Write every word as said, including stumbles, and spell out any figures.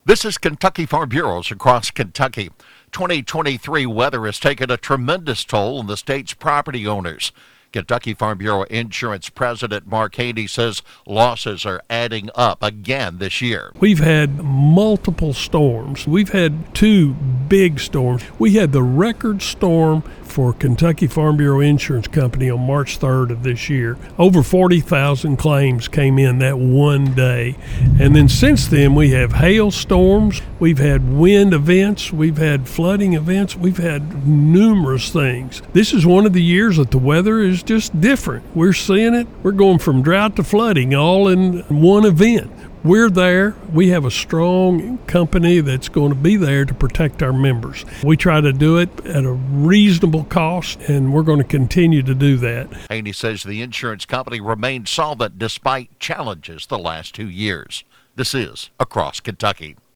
This is Kentucky Farm Bureaus across Kentucky. twenty twenty-three weather has taken a tremendous toll on the state's property owners. Kentucky Farm Bureau Insurance President Mark Haney says losses are adding up again this year. We've had multiple storms. We've had two big storms. We had the record storm for Kentucky Farm Bureau Insurance Company on March third of this year. Over forty thousand claims came in that one day. And then since then, we have hailstorms, we've had wind events, we've had flooding events, we've had numerous things. This is one of the years that the weather is just different. We're seeing it. We're going from drought to flooding all in one event. We're there. We have a strong company that's going to be there to protect our members. We try to do it at a reasonable cost, and we're going to continue to do that. Haney says the insurance company remained solvent despite challenges the last two years. This is Across Kentucky.